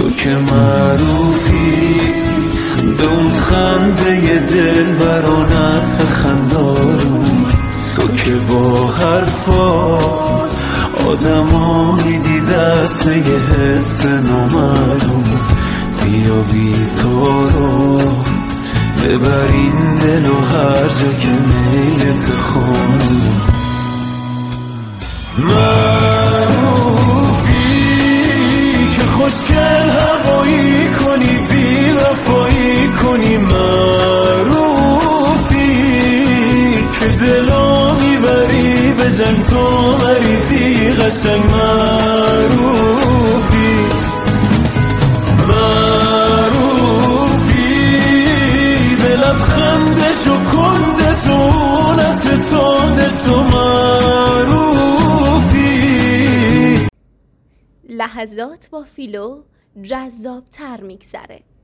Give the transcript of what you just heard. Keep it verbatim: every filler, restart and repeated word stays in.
تو که معروفی به اون خنده دل برانت خندارون، تو که با حرفات آدمو میدی دست یه حس نامعلوم. بیا بی تو رو ببرین دل و هر جا که میلت خانم. معروفی که خوشگل هوایی کنی، بی وفایی کنی، معروفی که دلو میبری به جنگ تو مریضی قشنگ، معروفی معروفی به لبخند شکند تو نت تند تو معروفی. لحظات با فیلو جذاب تر میگذره.